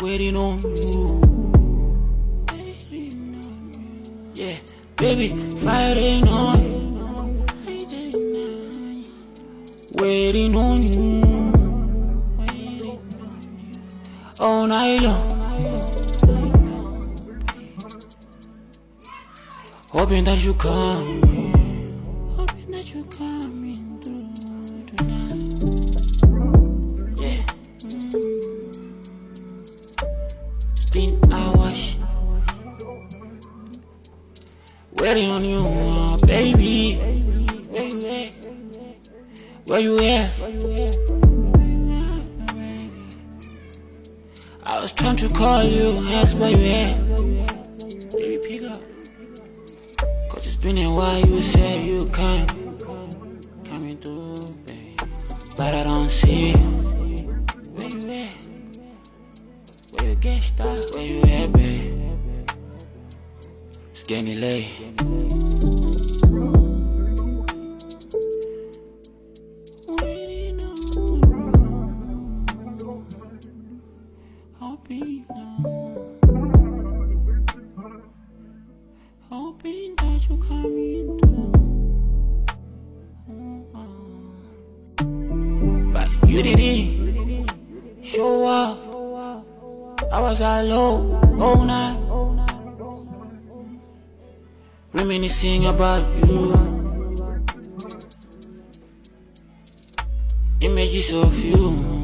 waiting on you. Yeah, baby, Friday night, waiting on you, all night long. Hoping that you come in, hoping that you come in through tonight. Yeah. Been hours waiting on you, baby. Where you at? I was trying to call you, ask where you at. Baby, pick up. Cause it's been a while, you said you come coming through, baby, but I don't see you. Where you at? Where you get stuck? Where you at, baby? It's getting late. Waiting on you, hoping that you coming through. But you didn't show up. I was alone all night, reminiscing about you, images of you.